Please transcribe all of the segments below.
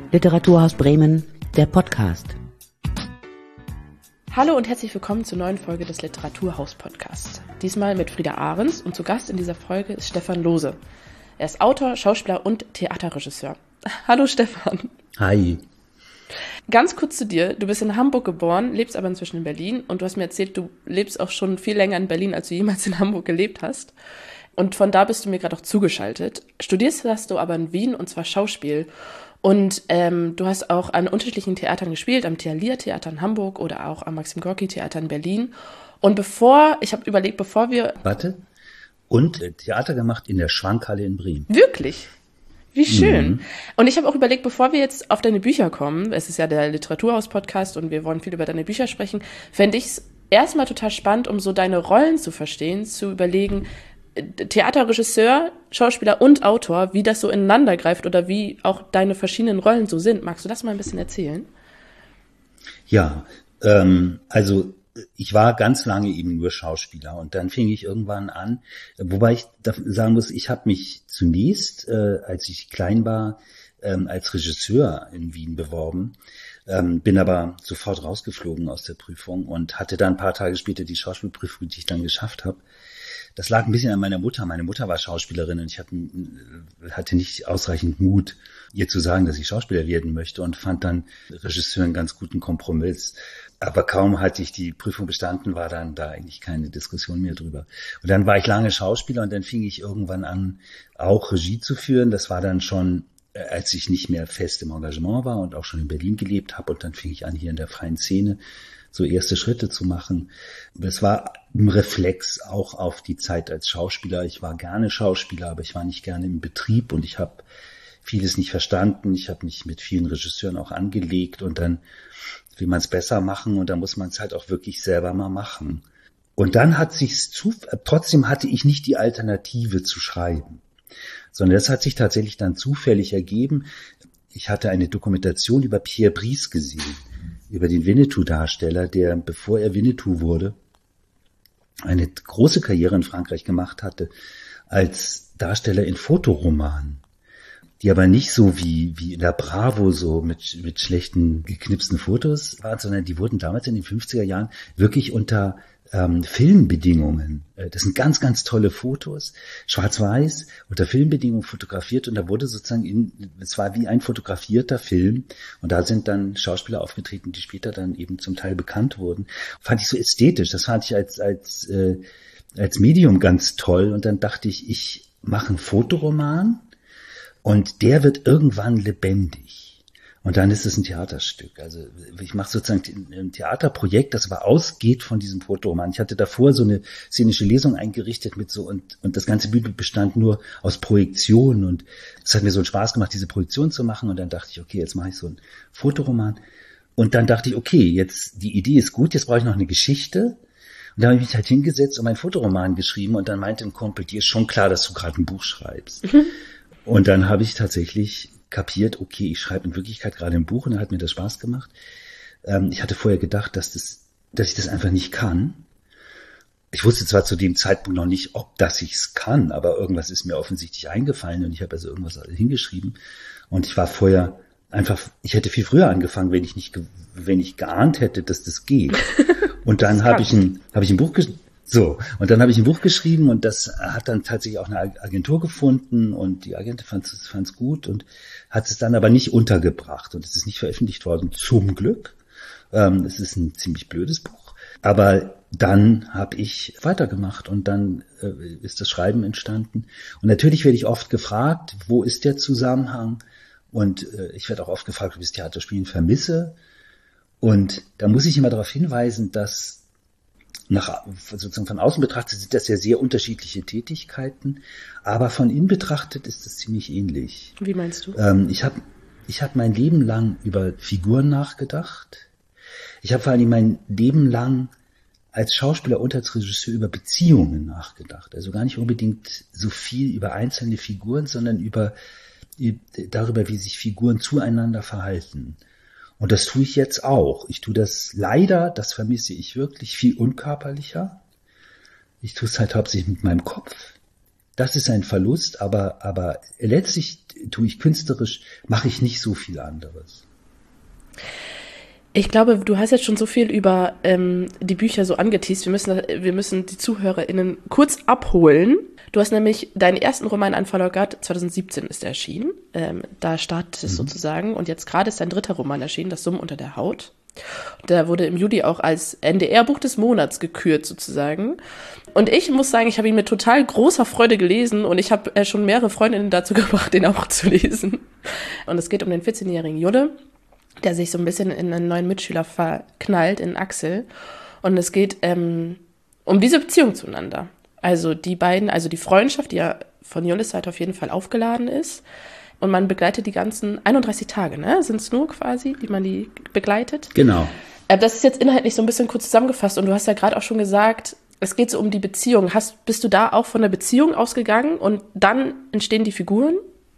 Literaturhaus Bremen, der Podcast. Hallo und herzlich willkommen zur neuen Folge des Literaturhaus-Podcasts. Diesmal mit Frieda Ahrens und zu Gast in dieser Folge ist Stefan Lohse. Er ist Autor, Schauspieler und Theaterregisseur. Hallo Stefan. Hi. Ganz kurz zu dir. Du bist in Hamburg geboren, lebst aber inzwischen in Berlin und du hast mir erzählt, du lebst auch schon viel länger in Berlin, als du jemals in Hamburg gelebt hast. Und von da bist du mir gerade auch zugeschaltet. Studierst hast du aber in Wien und zwar Schauspiel. Und du hast auch an unterschiedlichen Theatern gespielt, am Thalia-Theater in Hamburg oder auch am Maxim-Gorki-Theater in Berlin. Und ich habe überlegt, bevor wir... Und Theater gemacht in der Schwankhalle in Bremen. Wirklich? Wie schön. Mhm. Und ich habe auch überlegt, bevor wir jetzt auf deine Bücher kommen, es ist ja der Literaturhaus-Podcast und wir wollen viel über deine Bücher sprechen, fände ich es erstmal total spannend, um so deine Rollen zu verstehen, zu überlegen, Theaterregisseur, Schauspieler und Autor, wie das so ineinander greift oder wie auch deine verschiedenen Rollen so sind. Magst du das mal ein bisschen erzählen? Ja, also ich war ganz lange eben nur Schauspieler und dann fing ich irgendwann an, wobei ich sagen muss, ich habe mich zunächst, als ich klein war, als Regisseur in Wien beworben, bin aber sofort rausgeflogen aus der Prüfung und hatte dann ein paar Tage später die Schauspielprüfung, die ich dann geschafft habe. Das lag ein bisschen an meiner Mutter. Meine Mutter war Schauspielerin und ich hatte nicht ausreichend Mut, ihr zu sagen, dass ich Schauspieler werden möchte und fand dann Regisseur einen ganz guten Kompromiss. Aber kaum hatte ich die Prüfung bestanden, war dann da eigentlich keine Diskussion mehr drüber. Und dann war ich lange Schauspieler und dann fing ich irgendwann an, auch Regie zu führen. Das war dann schon, als ich nicht mehr fest im Engagement war und auch schon in Berlin gelebt habe. Und dann fing ich an, hier in der freien Szene so erste Schritte zu machen. Das war ein Reflex auch auf die Zeit als Schauspieler. Ich war gerne Schauspieler, aber ich war nicht gerne im Betrieb und ich habe vieles nicht verstanden. Ich habe mich mit vielen Regisseuren auch angelegt und dann will man es besser machen und dann muss man es halt auch wirklich selber mal machen. Und dann trotzdem hatte ich nicht die Alternative zu schreiben, sondern das hat sich tatsächlich dann zufällig ergeben. Ich hatte eine Dokumentation über Pierre Brice gesehen, über den Winnetou-Darsteller, der, bevor er Winnetou wurde, eine große Karriere in Frankreich gemacht hatte als Darsteller in Fotoromanen, die aber nicht so wie in der Bravo so mit schlechten geknipsten Fotos waren, sondern die wurden damals in den 50er Jahren wirklich unter Filmbedingungen. Das sind ganz, ganz tolle Fotos, schwarz-weiß, unter Filmbedingungen fotografiert und da wurde sozusagen es war wie ein fotografierter Film und da sind dann Schauspieler aufgetreten, die später dann eben zum Teil bekannt wurden. Fand ich so ästhetisch, das fand ich als Medium ganz toll und dann dachte ich mache einen Fotoroman und der wird irgendwann lebendig. Und dann ist es ein Theaterstück. Also ich mache sozusagen ein Theaterprojekt, das aber ausgeht von diesem Fotoroman. Ich hatte davor so eine szenische Lesung eingerichtet mit so und das ganze Bühnenbild bestand nur aus Projektionen und es hat mir so einen Spaß gemacht, diese Projektion zu machen. Und dann dachte ich, okay, jetzt mache ich so einen Fotoroman. Und dann dachte ich, okay, jetzt die Idee ist gut, jetzt brauche ich noch eine Geschichte. Und dann habe ich mich halt hingesetzt und meinen Fotoroman geschrieben und dann meinte ein Kumpel, dir ist schon klar, dass du gerade ein Buch schreibst. Und dann habe ich tatsächlich kapiert, okay, ich schreibe in Wirklichkeit gerade ein Buch und dann hat mir das Spaß gemacht. Ich hatte vorher gedacht, dass ich das einfach nicht kann. Ich wusste zwar zu dem Zeitpunkt noch nicht, ob ich es kann, aber irgendwas ist mir offensichtlich eingefallen und ich habe also irgendwas hingeschrieben. Und ich war vorher ich hätte viel früher angefangen, wenn ich geahnt hätte, dass das geht. Und dann habe ich ein Buch geschrieben. So, und dann habe ich ein Buch geschrieben und das hat dann tatsächlich auch eine Agentur gefunden und die Agentin fand's gut und hat es dann aber nicht untergebracht und es ist nicht veröffentlicht worden, zum Glück. Es ist ein ziemlich blödes Buch, aber dann habe ich weitergemacht und dann ist das Schreiben entstanden. Und natürlich werde ich oft gefragt, wo ist der Zusammenhang? Und ich werde auch oft gefragt, ob ich das Theaterspielen vermisse. Und da muss ich immer darauf hinweisen, dass sozusagen von außen betrachtet sind das ja sehr unterschiedliche Tätigkeiten, aber von innen betrachtet ist es ziemlich ähnlich. Wie meinst du? Ich hab mein Leben lang über Figuren nachgedacht. Ich habe vor allem mein Leben lang als Schauspieler und als Regisseur über Beziehungen nachgedacht. Also gar nicht unbedingt so viel über einzelne Figuren, sondern darüber, wie sich Figuren zueinander verhalten. Und das tue ich jetzt auch. Ich tue das leider, das vermisse ich wirklich, viel unkörperlicher. Ich tue es halt hauptsächlich mit meinem Kopf. Das ist ein Verlust, aber letztlich tue ich künstlerisch, mache ich nicht so viel anderes. Ich glaube, du hast jetzt schon so viel über die Bücher so angeteast. Wir müssen die ZuhörerInnen kurz abholen. Du hast nämlich deinen ersten Roman an Verlag 2017 ist erschienen. Da startet es sozusagen. Und jetzt gerade ist dein dritter Roman erschienen, Das Summen unter der Haut. Der wurde im Juli auch als NDR-Buch des Monats gekürt sozusagen. Und ich muss sagen, ich habe ihn mit total großer Freude gelesen und ich habe schon mehrere Freundinnen dazu gebracht, den auch zu lesen. Und es geht um den 14-jährigen Julle, der sich so ein bisschen in einen neuen Mitschüler verknallt, in Axel. Und es geht um diese Beziehung zueinander. Also die beiden, also die Freundschaft, die ja von Julles Seite auf jeden Fall aufgeladen ist. Und man begleitet die ganzen 31 Tage, ne? Sind es nur quasi, die man die begleitet? Genau. Das ist jetzt inhaltlich so ein bisschen kurz zusammengefasst. Und du hast ja gerade auch schon gesagt, es geht so um die Beziehung. Bist du da auch von der Beziehung ausgegangen und dann entstehen die Figuren?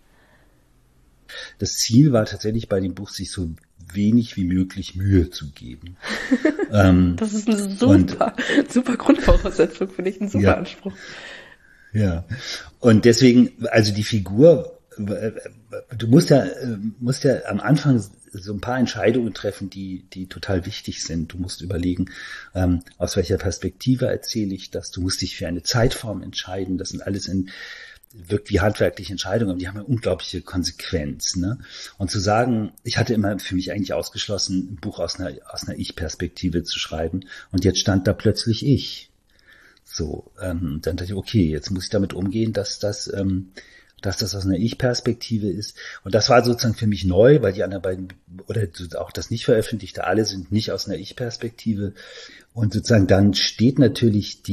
Das Ziel war tatsächlich bei dem Buch, sich so wenig wie möglich Mühe zu geben. Das ist eine super Grundvoraussetzung, finde ich, ein super Anspruch. Ja, und deswegen, also die Figur, du musst ja am Anfang so ein paar Entscheidungen treffen, die total wichtig sind. Du musst überlegen, aus welcher Perspektive erzähle ich das. Du musst dich für eine Zeitform entscheiden. Das sind alles wirkt wie handwerkliche Entscheidungen, aber die haben eine unglaubliche Konsequenz, ne? Und zu sagen, ich hatte immer für mich eigentlich ausgeschlossen, ein Buch aus einer Ich-Perspektive zu schreiben, und jetzt stand da plötzlich ich. So, dann dachte ich, okay, jetzt muss ich damit umgehen, dass das aus einer Ich-Perspektive ist. Und das war sozusagen für mich neu, weil die anderen beiden, oder auch das nicht veröffentlichte, alle sind nicht aus einer Ich-Perspektive. Und sozusagen dann steht natürlich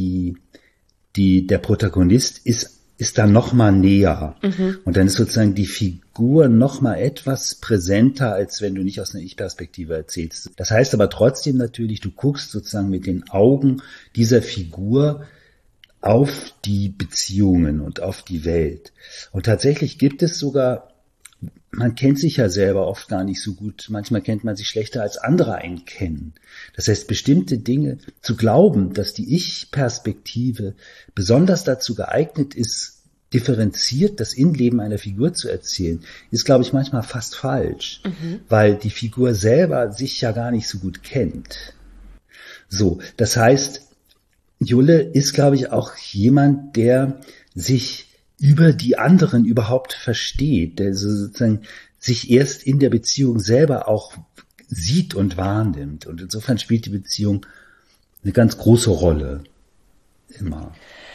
der Protagonist ist dann noch mal näher. Mhm. Und dann ist sozusagen die Figur noch mal etwas präsenter, als wenn du nicht aus einer Ich-Perspektive erzählst. Das heißt aber trotzdem natürlich, du guckst sozusagen mit den Augen dieser Figur auf die Beziehungen und auf die Welt. Und tatsächlich gibt es sogar, man kennt sich ja selber oft gar nicht so gut, manchmal kennt man sich schlechter als andere einen kennen. Das heißt, bestimmte Dinge zu glauben, dass die Ich-Perspektive besonders dazu geeignet ist, differenziert das Innenleben einer Figur zu erzählen, ist, glaube ich, manchmal fast falsch, weil die Figur selber sich ja gar nicht so gut kennt. So, das heißt, Julle ist, glaube ich, auch jemand, der sich über die anderen überhaupt versteht, der sozusagen sich erst in der Beziehung selber auch sieht und wahrnimmt. Und insofern spielt die Beziehung eine ganz große Rolle. Immer.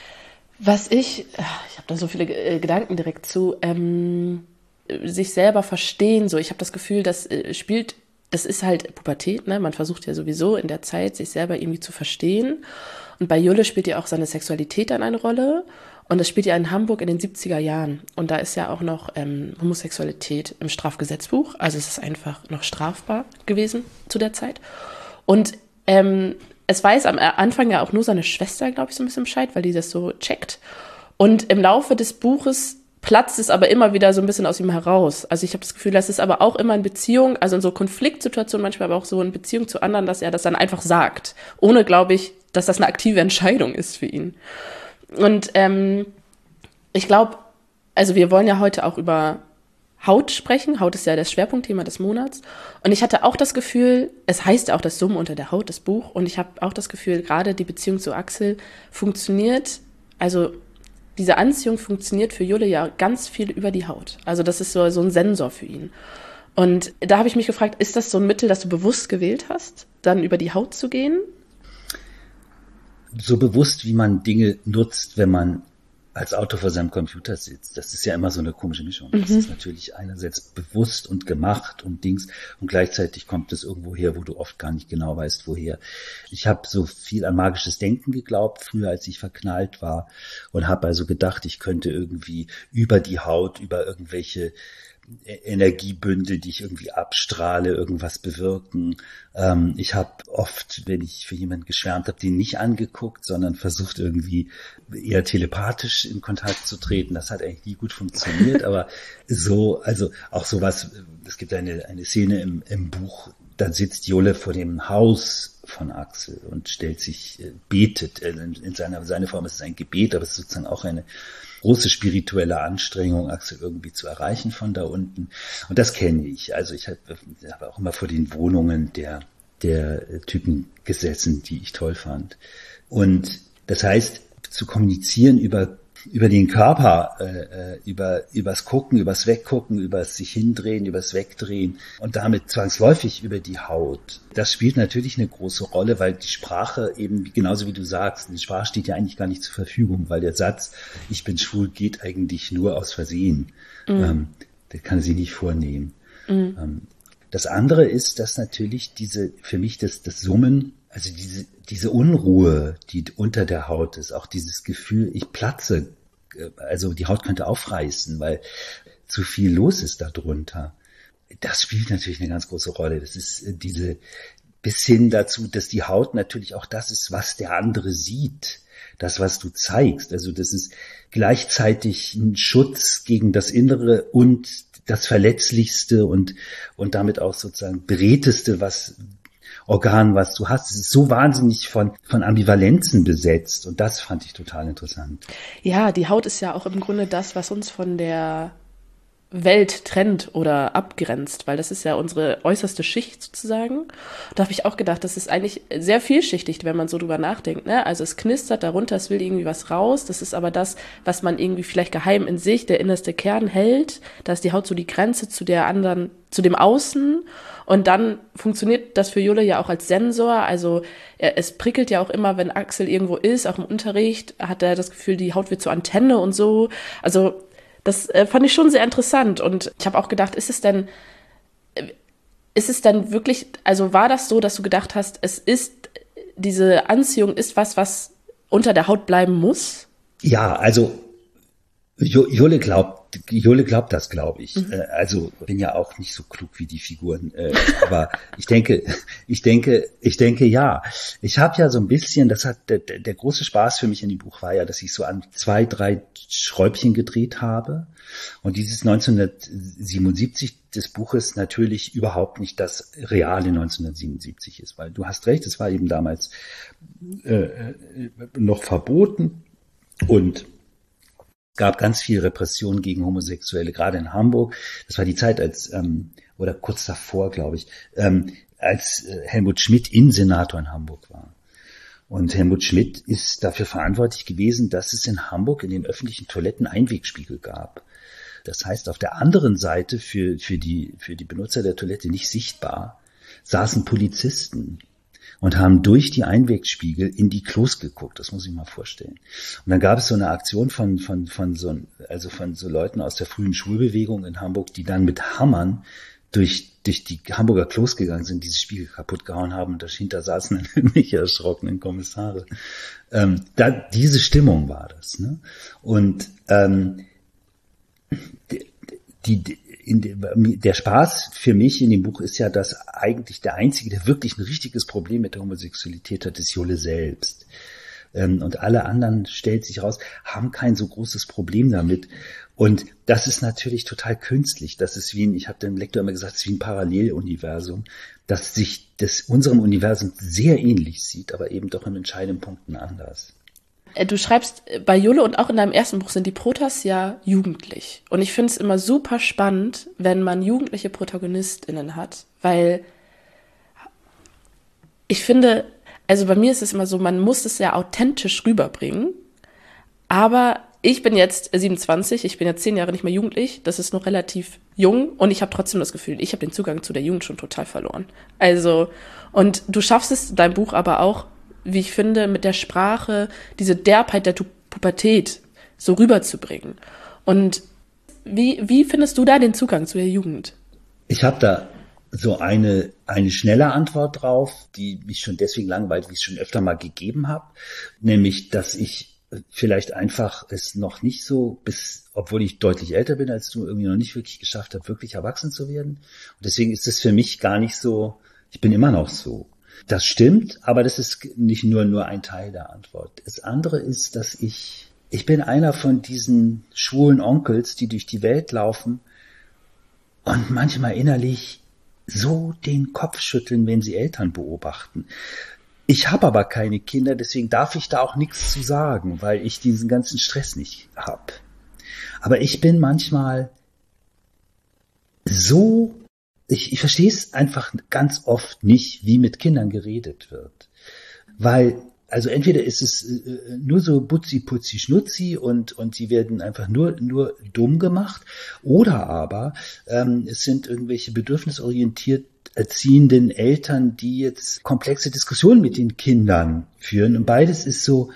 Ich habe da so viele Gedanken direkt zu, sich selber verstehen, so. Ich habe das Gefühl, das ist halt Pubertät, ne? Man versucht ja sowieso in der Zeit, sich selber irgendwie zu verstehen. Und bei Julle spielt ja auch seine Sexualität dann eine Rolle. Und das spielt ja in Hamburg in den 70er Jahren. Und da ist ja auch noch Homosexualität im Strafgesetzbuch. Also es ist einfach noch strafbar gewesen zu der Zeit. Und es weiß am Anfang ja auch nur seine Schwester, glaube ich, so ein bisschen Bescheid, weil die das so checkt. Und im Laufe des Buches platzt es aber immer wieder so ein bisschen aus ihm heraus. Also ich habe das Gefühl, das ist aber auch immer in Beziehung, also in so Konfliktsituationen manchmal, aber auch so in Beziehung zu anderen, dass er das dann einfach sagt. Ohne, glaube ich, dass das eine aktive Entscheidung ist für ihn. Und ich glaube, also wir wollen ja heute auch über Haut sprechen. Haut ist ja das Schwerpunktthema des Monats. Und ich hatte auch das Gefühl, es heißt ja auch das Summen unter der Haut, das Buch. Und ich habe auch das Gefühl, gerade die Beziehung zu Axel funktioniert, also diese Anziehung funktioniert für Julle ja ganz viel über die Haut. Also das ist so ein Sensor für ihn. Und da habe ich mich gefragt, ist das so ein Mittel, das du bewusst gewählt hast, dann über die Haut zu gehen? So bewusst, wie man Dinge nutzt, wenn man als Autor vor seinem Computer sitzt. Das ist ja immer so eine komische Mischung. Das ist natürlich einerseits bewusst und gemacht und Dings, und gleichzeitig kommt es irgendwo her, wo du oft gar nicht genau weißt, woher. Ich habe so viel an magisches Denken geglaubt, früher, als ich verknallt war, und habe also gedacht, ich könnte irgendwie über die Haut, über irgendwelche Energiebündel, die ich irgendwie abstrahle, irgendwas bewirken. Ich habe oft, wenn ich für jemanden geschwärmt habe, den nicht angeguckt, sondern versucht irgendwie eher telepathisch in Kontakt zu treten. Das hat eigentlich nie gut funktioniert, aber so, also auch sowas, es gibt eine Szene im Buch, da sitzt Julle vor dem Haus von Axel und stellt sich, betet, in seine Form ist es ein Gebet, aber es ist sozusagen auch eine große spirituelle Anstrengung, Axel irgendwie zu erreichen von da unten. Und das kenne ich. Also ich habe auch immer vor den Wohnungen der Typen gesessen, die ich toll fand. Und das heißt, zu kommunizieren über den Körper, übers Gucken, übers Weggucken, übers sich hindrehen, übers Wegdrehen und damit zwangsläufig über die Haut. Das spielt natürlich eine große Rolle, weil die Sprache eben, genauso wie du sagst, die Sprache steht ja eigentlich gar nicht zur Verfügung, weil der Satz, ich bin schwul, geht eigentlich nur aus Versehen. Der kann sie nicht vornehmen. Das andere ist, dass natürlich für mich das Summen, also diese Unruhe, die unter der Haut ist, auch dieses Gefühl, ich platze, also die Haut könnte aufreißen, weil zu viel los ist darunter. Das spielt natürlich eine ganz große Rolle. Das ist bis hin dazu, dass die Haut natürlich auch das ist, was der andere sieht. Das, was du zeigst. Also das ist gleichzeitig ein Schutz gegen das Innere und das Verletzlichste und damit auch sozusagen beredteste Organ, was du hast. Es ist so wahnsinnig von Ambivalenzen besetzt und das fand ich total interessant. Ja, die Haut ist ja auch im Grunde das, was uns von der Welt trennt oder abgrenzt, weil das ist ja unsere äußerste Schicht sozusagen. Da habe ich auch gedacht, das ist eigentlich sehr vielschichtig, wenn man so drüber nachdenkt, ne? Also es knistert darunter, es will irgendwie was raus, das ist aber das, was man irgendwie vielleicht geheim in sich, der innerste Kern hält. Da ist die Haut so die Grenze zu der anderen, zu dem Außen und dann funktioniert das für Jule ja auch als Sensor, also es prickelt ja auch immer, wenn Axel irgendwo ist, auch im Unterricht, hat er das Gefühl, die Haut wird zur Antenne und so, also das fand ich schon sehr interessant und ich habe auch gedacht, ist es denn wirklich, also war das so, dass du gedacht hast, diese Anziehung ist was unter der Haut bleiben muss? Ja, also Jule glaubt das, glaube ich. Also bin ja auch nicht so klug wie die Figuren, aber ich denke, ja. Ich habe ja so ein bisschen, das hat der große Spaß für mich in dem Buch war ja, dass ich so an 2, 3 Schräubchen gedreht habe und dieses 1977 des Buches natürlich überhaupt nicht das reale 1977 ist, weil du hast recht, es war eben damals noch verboten und gab ganz viel Repression gegen Homosexuelle, gerade in Hamburg. Das war die Zeit oder kurz davor, glaube ich, als Helmut Schmidt Innensenator in Hamburg war. Und Helmut Schmidt ist dafür verantwortlich gewesen, dass es in Hamburg in den öffentlichen Toiletten Einwegspiegel gab. Das heißt, auf der anderen Seite für die Benutzer der Toilette nicht sichtbar, saßen Polizisten und haben durch die Einwegspiegel in die Klos geguckt. Das muss ich mal vorstellen. Und dann gab es so eine Aktion von so Leuten aus der frühen Schwulbewegung in Hamburg, die dann mit Hammern durch die Hamburger Klos gegangen sind, diese Spiegel kaputt gehauen haben und dahinter saßen dann irgendwelche erschrockenen Kommissare. Diese Stimmung war das, ne? Und der Spaß für mich in dem Buch ist ja, dass eigentlich der Einzige, der wirklich ein richtiges Problem mit der Homosexualität hat, ist Jule selbst. Und alle anderen, stellt sich raus, haben kein so großes Problem damit. Und das ist natürlich total künstlich. Das ist ich habe dem Lektor immer gesagt, es ist wie ein Paralleluniversum, das unserem Universum sehr ähnlich sieht, aber eben doch in entscheidenden Punkten anders. Du schreibst bei Jule und auch in deinem ersten Buch sind die Protas ja jugendlich. Und ich finde es immer super spannend, wenn man jugendliche ProtagonistInnen hat, weil ich finde, also bei mir ist es immer so, man muss es ja authentisch rüberbringen, aber ich bin jetzt 27, ich bin jetzt 10 Jahre nicht mehr jugendlich, das ist noch relativ jung und ich habe trotzdem das Gefühl, ich habe den Zugang zu der Jugend schon total verloren. Also, und du schaffst es in deinem Buch aber auch, wie ich finde, mit der Sprache diese Derbheit der Pubertät so rüberzubringen. Und wie findest du da den Zugang zu der Jugend? Ich habe da so eine schnelle Antwort drauf, die mich schon deswegen langweilt, wie ich es schon öfter mal gegeben habe, nämlich, dass ich vielleicht einfach es noch nicht so, obwohl ich deutlich älter bin als du, irgendwie noch nicht wirklich geschafft habe, wirklich erwachsen zu werden. Und deswegen ist es für mich gar nicht so, ich bin immer noch so. Das stimmt, aber das ist nicht nur ein Teil der Antwort. Das andere ist, dass ich bin einer von diesen schwulen Onkels, die durch die Welt laufen und manchmal innerlich so den Kopf schütteln, wenn sie Eltern beobachten. Ich habe aber keine Kinder, deswegen darf ich da auch nichts zu sagen, weil ich diesen ganzen Stress nicht habe. Aber ich bin manchmal so, ich verstehe es einfach ganz oft nicht, wie mit Kindern geredet wird. Weil, also entweder ist es nur so Butzi, Putzi, Schnutzi und sie werden einfach nur dumm gemacht, oder aber es sind irgendwelche bedürfnisorientiert erziehenden Eltern, die jetzt komplexe Diskussionen mit den Kindern führen. Und beides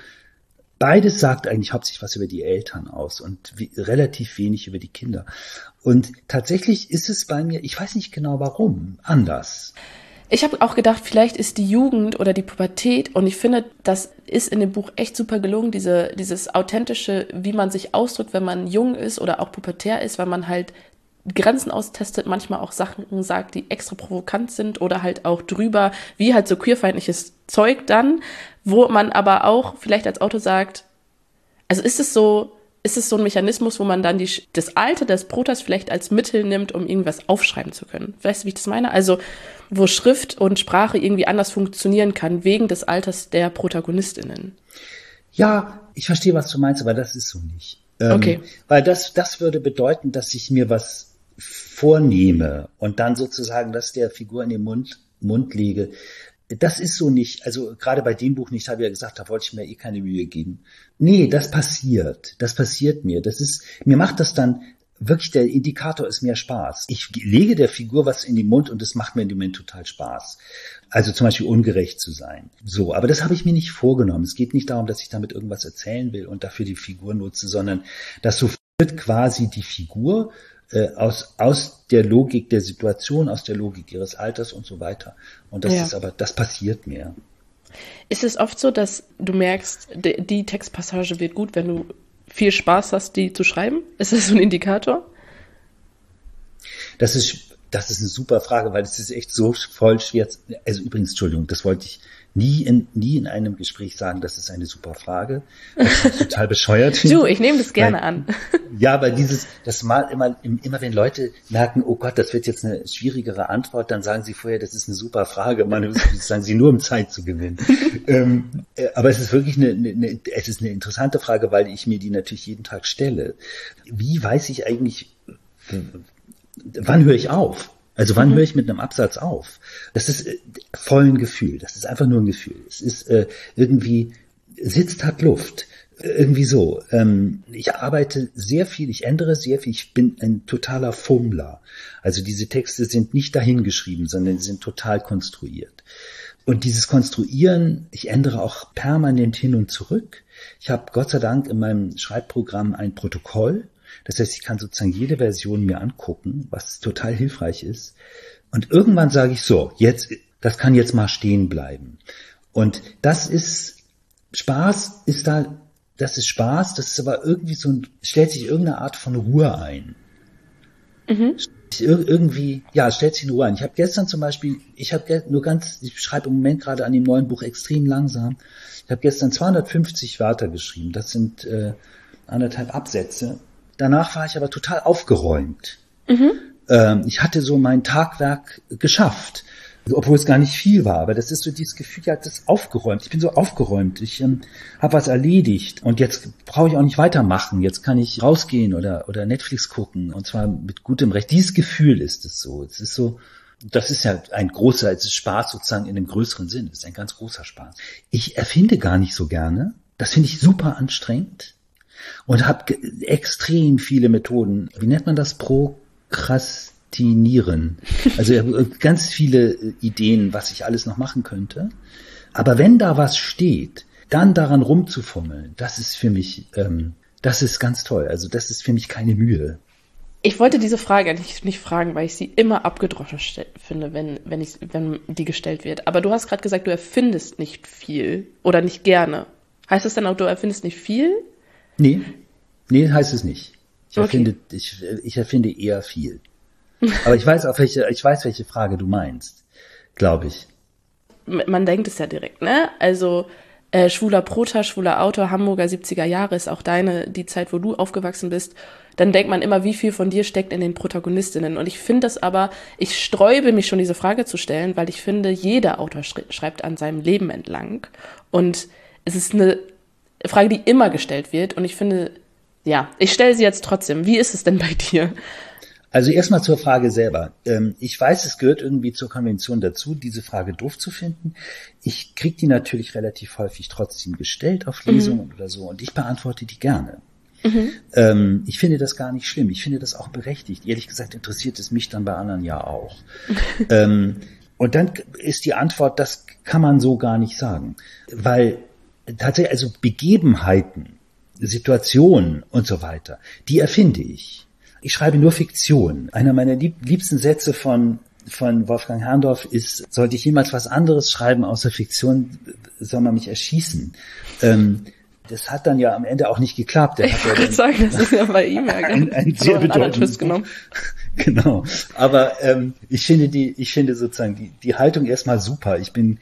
sagt eigentlich hauptsächlich was über die Eltern aus und relativ wenig über die Kinder. Und tatsächlich ist es bei mir, ich weiß nicht genau warum, anders. Ich habe auch gedacht, vielleicht ist die Jugend oder die Pubertät, und ich finde, das ist in dem Buch echt super gelungen, dieses authentische, wie man sich ausdrückt, wenn man jung ist oder auch pubertär ist, weil man halt Grenzen austestet, manchmal auch Sachen sagt, die extra provokant sind oder halt auch drüber, wie halt so queerfeindliches Zeug dann, wo man aber auch vielleicht als Autor sagt, also ist es so ein Mechanismus, wo man dann das Alter des Protas vielleicht als Mittel nimmt, um irgendwas aufschreiben zu können. Weißt du, wie ich das meine? Also, wo Schrift und Sprache irgendwie anders funktionieren kann, wegen des Alters der ProtagonistInnen. Ja, ich verstehe, was du meinst, aber das ist so nicht. Okay. Weil das würde bedeuten, dass ich mir was vornehme und dann sozusagen das der Figur in den Mund lege. Das ist so nicht, also gerade bei dem Buch nicht, habe ich ja gesagt, da wollte ich mir keine Mühe geben. Nee, das passiert mir. Mir macht das dann wirklich, der Indikator ist mehr Spaß. Ich lege der Figur was in den Mund und das macht mir in dem Moment total Spaß. Also zum Beispiel ungerecht zu sein. So, aber das habe ich mir nicht vorgenommen. Es geht nicht darum, dass ich damit irgendwas erzählen will und dafür die Figur nutze, sondern das so wird quasi die Figur aus der Logik der Situation, aus der Logik ihres Alters und so weiter. Und das passiert mir. Ist es oft so, dass du merkst, die Textpassage wird gut, wenn du viel Spaß hast, die zu schreiben? Ist das so ein Indikator? Das ist eine super Frage, weil es ist echt so voll schwer. Also übrigens, Entschuldigung, das wollte ich nie in einem Gespräch sagen, das ist eine super Frage. Das ist total bescheuert. Du, ich nehme das gerne an. Ja, weil das mal immer wenn Leute merken, oh Gott, das wird jetzt eine schwierigere Antwort, dann sagen sie vorher, das ist eine super Frage. Das sagen sie nur, um Zeit zu gewinnen. Aber es ist wirklich es ist eine interessante Frage, weil ich mir die natürlich jeden Tag stelle. Wie weiß ich eigentlich, wann höre ich auf? Also wann höre ich mit einem Absatz auf? Das ist voll ein Gefühl. Das ist einfach nur ein Gefühl. Es ist irgendwie, sitzt hat Luft. Irgendwie so. Ich arbeite sehr viel, ich ändere sehr viel. Ich bin ein totaler Fummler. Also diese Texte sind nicht dahingeschrieben, sondern sie sind total konstruiert. Und dieses Konstruieren, ich ändere auch permanent hin und zurück. Ich habe Gott sei Dank in meinem Schreibprogramm ein Protokoll. Das heißt, ich kann sozusagen jede Version mir angucken, was total hilfreich ist. Und irgendwann sage ich so, das kann jetzt mal stehen bleiben. Und das ist Spaß, das ist aber irgendwie stellt sich irgendeine Art von Ruhe ein. Mhm. Irgendwie, stellt sich eine Ruhe ein. Ich habe gestern zum Beispiel, ich schreibe im Moment gerade an dem neuen Buch extrem langsam. Ich habe gestern 250 Wörter geschrieben. Das sind 1,5 Absätze. Danach war ich aber total aufgeräumt. Mhm. Ich hatte so mein Tagwerk geschafft, obwohl es gar nicht viel war. Aber das ist so dieses Gefühl, das ist aufgeräumt. Ich bin so aufgeräumt. Ich habe was erledigt und jetzt brauche ich auch nicht weitermachen. Jetzt kann ich rausgehen oder Netflix gucken und zwar mit gutem Recht. Dieses Gefühl ist es so. Es ist so. Das ist ja es ist Spaß sozusagen in einem größeren Sinn. Es ist ein ganz großer Spaß. Ich erfinde gar nicht so gerne. Das finde ich super anstrengend. Und habe extrem viele Methoden. Wie nennt man das? Prokrastinieren. Also ich habe ganz viele Ideen, was ich alles noch machen könnte. Aber wenn da was steht, dann daran rumzufummeln, das ist für mich, das ist ganz toll. Also das ist für mich keine Mühe. Ich wollte diese Frage eigentlich nicht fragen, weil ich sie immer abgedroschen finde, wenn die gestellt wird. Aber du hast gerade gesagt, du erfindest nicht viel oder nicht gerne. Heißt das dann auch, du erfindest nicht viel? Nee, heißt es nicht. Ich erfinde eher viel. Aber ich weiß, welche Frage du meinst, glaube ich. Man denkt es ja direkt, ne? Also schwuler Prota, schwuler Autor, Hamburger 70er Jahre ist auch die Zeit, wo du aufgewachsen bist. Dann denkt man immer, wie viel von dir steckt in den Protagonistinnen. Und ich finde das aber, ich sträube mich schon, diese Frage zu stellen, weil ich finde, jeder Autor schreibt an seinem Leben entlang. Und es ist eine Frage, die immer gestellt wird. Und ich finde, Ja, ich stelle sie jetzt trotzdem. Wie ist es denn bei dir? Also erstmal zur Frage selber. Ich weiß, es gehört irgendwie zur Konvention dazu, diese Frage doof zu finden. Ich kriege die natürlich relativ häufig trotzdem gestellt auf Lesungen oder so und ich beantworte die gerne. Ich finde das gar nicht schlimm. Ich finde das auch berechtigt. Ehrlich gesagt interessiert es mich dann bei anderen ja auch. Und dann ist die Antwort, das kann man so gar nicht sagen. Weil tatsächlich, also Begebenheiten, Situationen und so weiter, die erfinde ich. Ich schreibe nur Fiktion. Einer meiner liebsten Sätze von Wolfgang Herrndorff ist, sollte ich jemals was anderes schreiben außer Fiktion, soll man mich erschießen. Das hat dann ja am Ende auch nicht geklappt. Ich wollte gerade sagen, das ist ja bei ihm ein sehr bedeutendes genommen. Genau. Aber ich finde sozusagen die Haltung erstmal super.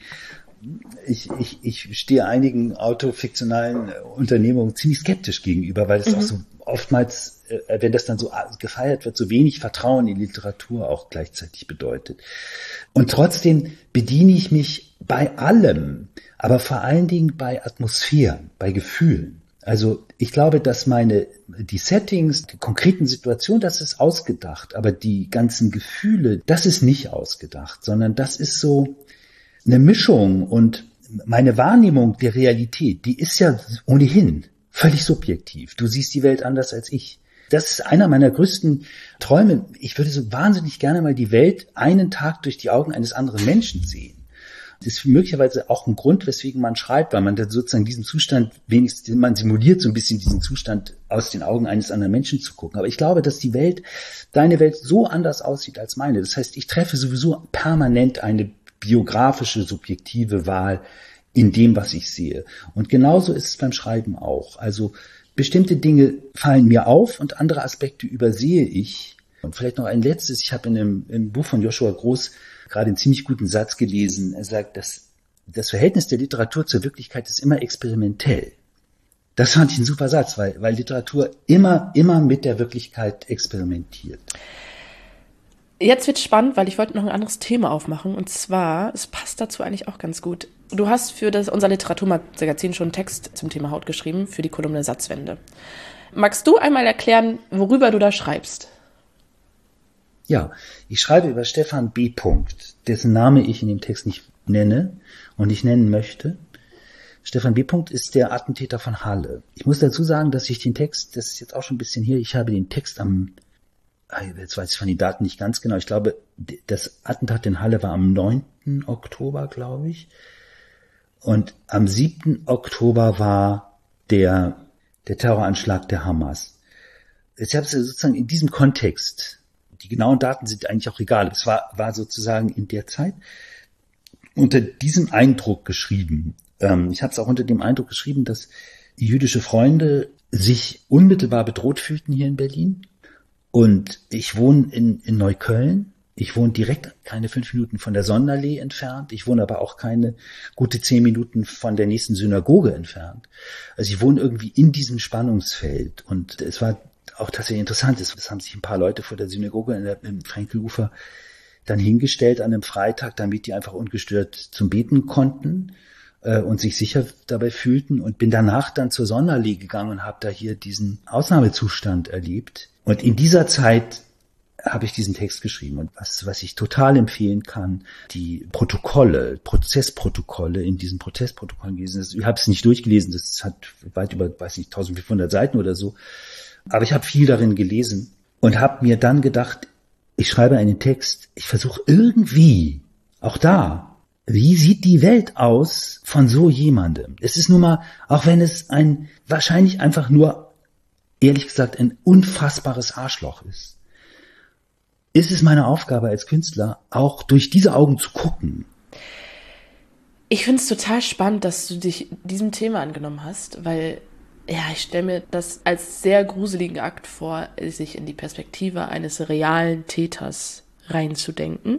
Ich stehe einigen autofiktionalen Unternehmungen ziemlich skeptisch gegenüber, weil es auch so oftmals, wenn das dann so gefeiert wird, so wenig Vertrauen in Literatur auch gleichzeitig bedeutet. Und trotzdem bediene ich mich bei allem, aber vor allen Dingen bei Atmosphären, bei Gefühlen. Also ich glaube, dass die Settings, die konkreten Situationen, das ist ausgedacht, aber die ganzen Gefühle, das ist nicht ausgedacht, sondern das ist so eine Mischung und meine Wahrnehmung der Realität, die ist ja ohnehin völlig subjektiv. Du siehst die Welt anders als ich. Das ist einer meiner größten Träume. Ich würde so wahnsinnig gerne mal die Welt einen Tag durch die Augen eines anderen Menschen sehen. Das ist möglicherweise auch ein Grund, weswegen man schreibt, weil man dann sozusagen diesen Zustand wenigstens, man simuliert so ein bisschen diesen Zustand, aus den Augen eines anderen Menschen zu gucken. Aber ich glaube, dass deine Welt so anders aussieht als meine. Das heißt, ich treffe sowieso permanent eine biografische, subjektive Wahl in dem, was ich sehe. Und genauso ist es beim Schreiben auch. Also bestimmte Dinge fallen mir auf und andere Aspekte übersehe ich. Und vielleicht noch ein letztes. Ich habe im Buch von Joshua Groß gerade einen ziemlich guten Satz gelesen. Er sagt, dass das Verhältnis der Literatur zur Wirklichkeit ist immer experimentell. Das fand ich ein super Satz, weil Literatur immer mit der Wirklichkeit experimentiert. Jetzt wird's spannend, weil ich wollte noch ein anderes Thema aufmachen. Und zwar, es passt dazu eigentlich auch ganz gut. Du hast für unser Literaturmagazin schon einen Text zum Thema Haut geschrieben, für die Kolumne Satzwende. Magst du einmal erklären, worüber du da schreibst? Ja, ich schreibe über Stefan B. dessen Name ich in dem Text nicht nenne und nicht nennen möchte. Stefan B. ist der Attentäter von Halle. Ich muss dazu sagen, dass ich den Text, das ist jetzt auch schon ein bisschen her, ich habe den Text jetzt weiß ich von den Daten nicht ganz genau, ich glaube, das Attentat in Halle war am 9. Oktober, glaube ich. Und am 7. Oktober war der Terroranschlag der Hamas. Ich habe es sozusagen in diesem Kontext, die genauen Daten sind eigentlich auch egal, es war sozusagen in der Zeit unter diesem Eindruck geschrieben. Ich habe es auch unter dem Eindruck geschrieben, dass jüdische Freunde sich unmittelbar bedroht fühlten hier in Berlin. Und ich wohne in Neukölln. Ich wohne direkt keine 5 Minuten von der Sonnenallee entfernt. Ich wohne aber auch keine gute 10 Minuten von der nächsten Synagoge entfernt. Also ich wohne irgendwie in diesem Spannungsfeld. Und es war auch tatsächlich interessant. Es haben sich ein paar Leute vor der Synagoge im Frenkelufer dann hingestellt an einem Freitag, damit die einfach ungestört zum Beten konnten und sich sicher dabei fühlten. Und bin danach dann zur Sonnenallee gegangen und habe da hier diesen Ausnahmezustand erlebt. Und in dieser Zeit habe ich diesen Text geschrieben. Und was ich total empfehlen kann, die Prozessprotokolle in diesen Protestprotokollen gelesen. Ich habe es nicht durchgelesen, das hat weit über, 1500 Seiten oder so. Aber ich habe viel darin gelesen und habe mir dann gedacht, ich schreibe einen Text, ich versuche irgendwie, auch da, wie sieht die Welt aus von so jemandem? Es ist nun mal, auch wenn es wahrscheinlich einfach nur, ehrlich gesagt, ein unfassbares Arschloch ist es meine Aufgabe als Künstler, auch durch diese Augen zu gucken. Ich finde es total spannend, dass du dich diesem Thema angenommen hast, weil, ja, ich stelle mir das als sehr gruseligen Akt vor, sich in die Perspektive eines realen Täters reinzudenken.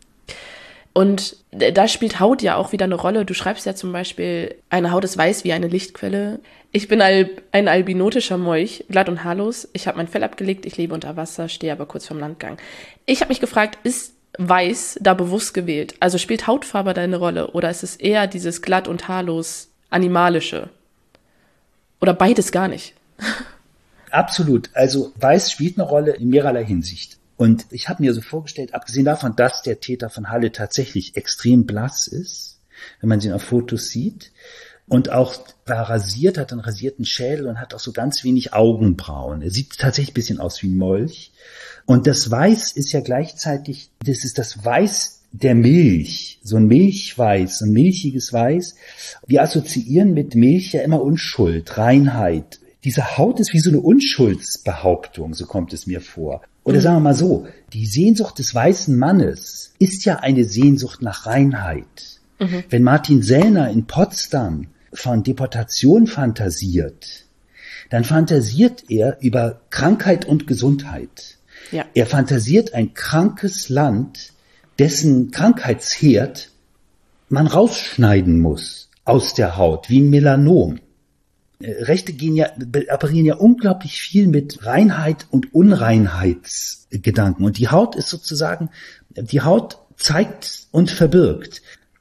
Und da spielt Haut ja auch wieder eine Rolle. Du schreibst ja zum Beispiel, eine Haut ist weiß wie eine Lichtquelle. Ich bin ein albinotischer Molch, glatt und haarlos. Ich habe mein Fell abgelegt, ich lebe unter Wasser, stehe aber kurz vorm Landgang. Ich habe mich gefragt, ist weiß da bewusst gewählt? Also spielt Hautfarbe da eine Rolle? Oder ist es eher dieses glatt und haarlos animalische? Oder beides gar nicht? absolut. Also Weiß spielt eine Rolle in mehrerlei Hinsicht. Und ich habe mir so vorgestellt, abgesehen davon, dass der Täter von Halle tatsächlich extrem blass ist, wenn man ihn auf Fotos sieht, und auch war rasiert, hat einen rasierten Schädel und hat auch so ganz wenig Augenbrauen. Er sieht tatsächlich ein bisschen aus wie ein Molch. Und das Weiß ist ja gleichzeitig, das ist das Weiß der Milch, so ein Milchweiß, ein milchiges Weiß. Wir assoziieren mit Milch ja immer Unschuld, Reinheit. Diese Haut ist wie so eine Unschuldsbehauptung, so kommt es mir vor. Oder sagen wir mal so, die Sehnsucht des weißen Mannes ist ja eine Sehnsucht nach Reinheit. Wenn Martin Sellner in Potsdam von Deportation fantasiert, dann fantasiert er über Krankheit und Gesundheit. Ja. Er fantasiert ein krankes Land, dessen Krankheitsherd man rausschneiden muss aus der Haut, wie ein Melanom. Rechte operieren ja unglaublich viel mit Reinheit und Unreinheitsgedanken. Und die Haut ist sozusagen, die Haut zeigt und verbirgt.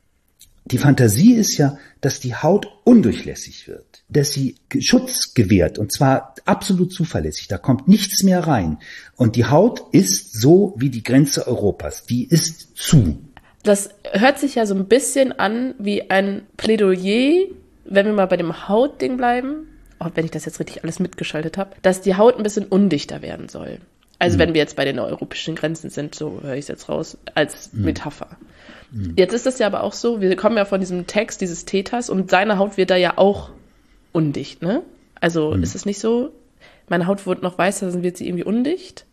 Die Fantasie ist ja, dass die Haut undurchlässig wird, dass sie Schutz gewährt, und zwar absolut zuverlässig. Da kommt nichts mehr rein. Und die Haut ist so wie die Grenze Europas. Die ist zu. Das hört sich ja so ein bisschen an wie ein Plädoyer, wenn wir mal bei dem Hautding bleiben, auch wenn ich das jetzt richtig alles mitgeschaltet habe, dass die Haut ein bisschen undichter werden soll. Also wenn wir jetzt bei den europäischen Grenzen sind, so höre ich es jetzt raus, als Metapher. Jetzt ist das ja aber auch so, wir kommen ja von diesem Text dieses Täters und seine Haut wird da ja auch undicht, ne? Also ist es nicht so, meine Haut wird noch weißer, dann wird sie irgendwie undicht.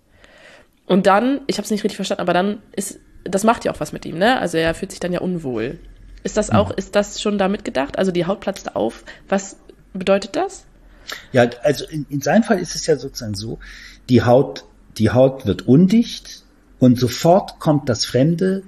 Und dann, ich habe es nicht richtig verstanden, aber dann das macht ja auch was mit ihm, ne? Also er fühlt sich dann ja unwohl. Ist das schon damit gedacht? Also die Haut platzt auf. Was bedeutet das? Ja, also in seinem Fall ist es ja sozusagen so, die Haut wird undicht und sofort kommt das Fremde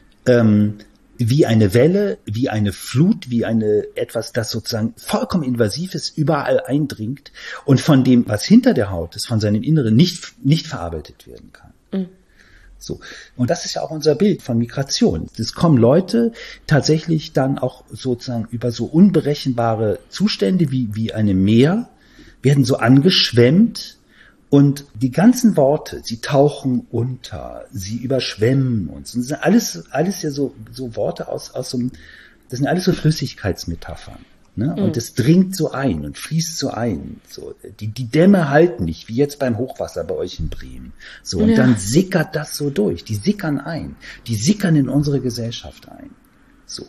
wie eine Welle, wie eine Flut, wie etwas, das sozusagen vollkommen invasiv ist, überall eindringt und von dem, was hinter der Haut ist, von seinem Inneren nicht verarbeitet werden kann. So. Und das ist ja auch unser Bild von Migration. Es kommen Leute tatsächlich dann auch sozusagen über so unberechenbare Zustände wie einem Meer, werden so angeschwemmt und die ganzen Worte, sie tauchen unter, sie überschwemmen uns. Und das sind alles ja so Worte aus so einem, das sind alles so Flüssigkeitsmetaphern. Ne? Und es dringt so ein und fließt so ein. So, die Dämme halten nicht, wie jetzt beim Hochwasser bei euch in Bremen. So, und dann sickert das so durch. Die sickern ein. Die sickern in unsere Gesellschaft ein. So.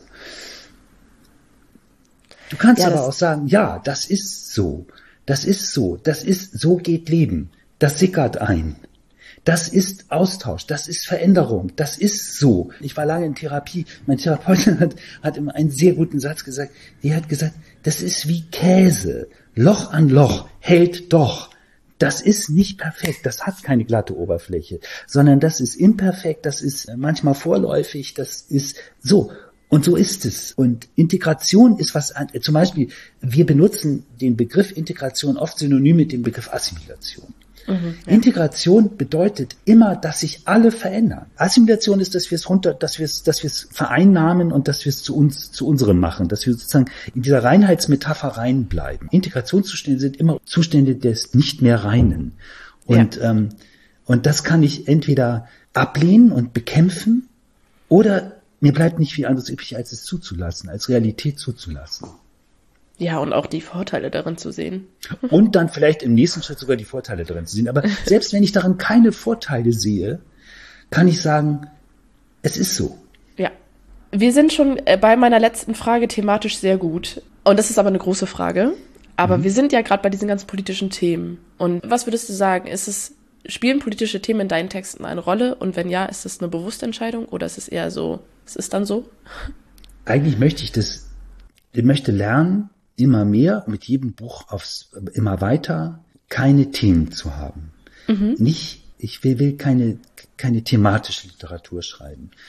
Du kannst aber auch sagen, ja, das ist so. So geht Leben. Das sickert ein. Das ist Austausch, das ist Veränderung, das ist so. Ich war lange in Therapie, mein Therapeut hat immer einen sehr guten Satz gesagt, der hat gesagt, das ist wie Käse, Loch an Loch, hält doch. Das ist nicht perfekt, das hat keine glatte Oberfläche, sondern das ist imperfekt, das ist manchmal vorläufig, das ist so. Und so ist es. Und Integration ist zum Beispiel, wir benutzen den Begriff Integration oft synonym mit dem Begriff Assimilation. Integration bedeutet immer, dass sich alle verändern. Assimilation ist, dass wir es vereinnahmen und dass wir es zu unserem machen, dass wir sozusagen in dieser Reinheitsmetapher reinbleiben. Integrationszustände sind immer Zustände des nicht mehr Reinen. Und das kann ich entweder ablehnen und bekämpfen oder mir bleibt nicht viel anderes übrig, als es zuzulassen, als Realität zuzulassen. Ja, und auch die Vorteile darin zu sehen. Und dann vielleicht im nächsten Schritt sogar die Vorteile darin zu sehen. Aber selbst wenn ich darin keine Vorteile sehe, kann ich sagen, es ist so. Ja. Wir sind schon bei meiner letzten Frage thematisch sehr gut. Und das ist aber eine große Frage. Aber wir sind ja gerade bei diesen ganzen politischen Themen. Und was würdest du sagen? Spielen politische Themen in deinen Texten eine Rolle? Und wenn ja, ist das eine bewusste Entscheidung? Oder ist es eher so, es ist dann so? Eigentlich möchte ich möchte lernen, immer mehr, mit jedem Buch immer weiter, keine Themen zu haben. Ich will keine thematische Literatur schreiben.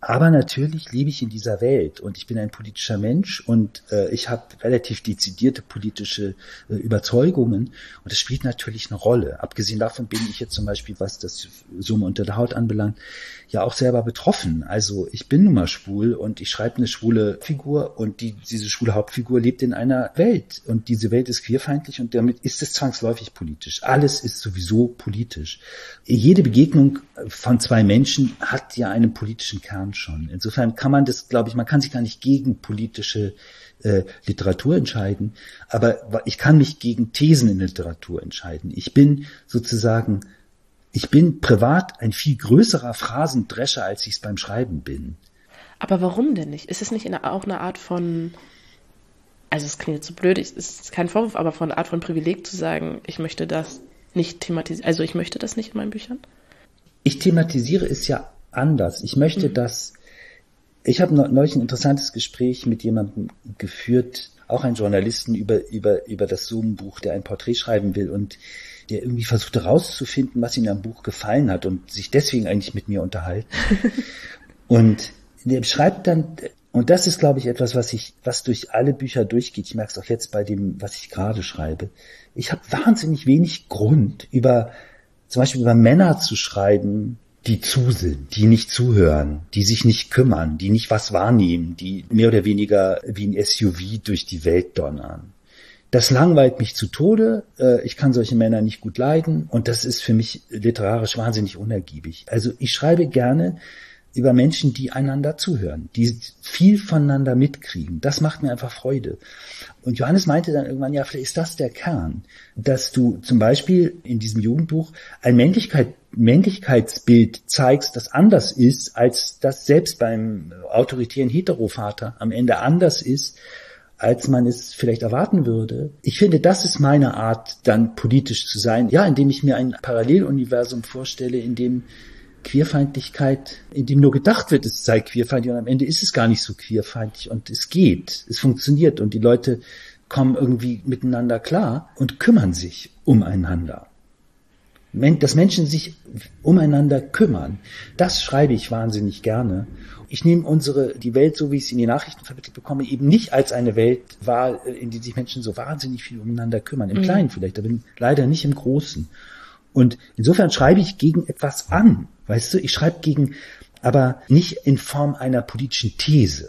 Aber natürlich lebe ich in dieser Welt und ich bin ein politischer Mensch und ich habe relativ dezidierte politische Überzeugungen und das spielt natürlich eine Rolle. Abgesehen davon bin ich jetzt zum Beispiel, was das Zoom unter der Haut anbelangt, ja auch selber betroffen. Also ich bin nun mal schwul und ich schreibe eine schwule Figur und diese schwule Hauptfigur lebt in einer Welt und diese Welt ist queerfeindlich und damit ist es zwangsläufig politisch. Alles ist sowieso politisch. Jede Begegnung von zwei Menschen hat ja einen politischen Kern schon. Insofern kann man das, glaube ich, man kann sich gar nicht gegen politische Literatur entscheiden, aber ich kann mich gegen Thesen in Literatur entscheiden. Ich bin privat ein viel größerer Phrasendrescher, als ich es beim Schreiben bin. Aber warum denn nicht? Ist es nicht auch eine Art von, also es klingt jetzt so blöd, es ist kein Vorwurf, aber von einer Art von Privileg zu sagen, ich möchte das nicht thematisieren, also ich möchte das nicht in meinen Büchern? Ich thematisiere es ja anders. Ich möchte ich habe neulich ein interessantes Gespräch mit jemandem geführt, auch einen Journalisten über das Zoom-Buch, der ein Porträt schreiben will und der irgendwie versucht herauszufinden, was ihm am Buch gefallen hat und sich deswegen eigentlich mit mir unterhalten. Und der schreibt dann, und das ist, glaube ich, etwas, was durch alle Bücher durchgeht. Ich merke es auch jetzt bei dem, was ich gerade schreibe. Ich habe wahnsinnig wenig Grund, zum Beispiel über Männer zu schreiben, die zu sind, die nicht zuhören, die sich nicht kümmern, die nicht was wahrnehmen, die mehr oder weniger wie ein SUV durch die Welt donnern. Das langweilt mich zu Tode. Ich kann solche Männer nicht gut leiden und das ist für mich literarisch wahnsinnig unergiebig. Also ich schreibe gerne über Menschen, die einander zuhören, die viel voneinander mitkriegen. Das macht mir einfach Freude. Und Johannes meinte dann irgendwann, ja, vielleicht ist das der Kern, dass du zum Beispiel in diesem Jugendbuch ein Männlichkeitsbild zeigst, das anders ist, als das selbst beim autoritären Heterovater am Ende anders ist, als man es vielleicht erwarten würde. Ich finde, das ist meine Art, dann politisch zu sein. Ja, indem ich mir ein Paralleluniversum vorstelle, in dem Queerfeindlichkeit, in dem nur gedacht wird, es sei queerfeindlich und am Ende ist es gar nicht so queerfeindlich und es geht, es funktioniert und die Leute kommen irgendwie miteinander klar und kümmern sich umeinander. Dass Menschen sich umeinander kümmern, das schreibe ich wahnsinnig gerne. Ich nehme die Welt, so wie ich sie in die Nachrichten vermittelt bekomme, eben nicht als eine Welt wahr, in der sich Menschen so wahnsinnig viel umeinander kümmern. Im Kleinen vielleicht, aber leider nicht im Großen. Und insofern schreibe ich gegen etwas an, weißt du? Ich schreibe aber nicht in Form einer politischen These.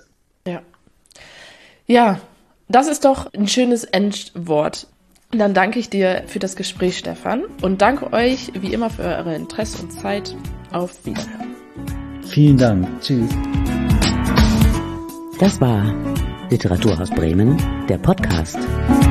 Ja, das ist doch ein schönes Endwort. Und dann danke ich dir für das Gespräch, Stefan, und danke euch wie immer für eure Interesse und Zeit. Auf Wiederhören. Vielen Dank. Tschüss. Das war Literatur aus Bremen, der Podcast.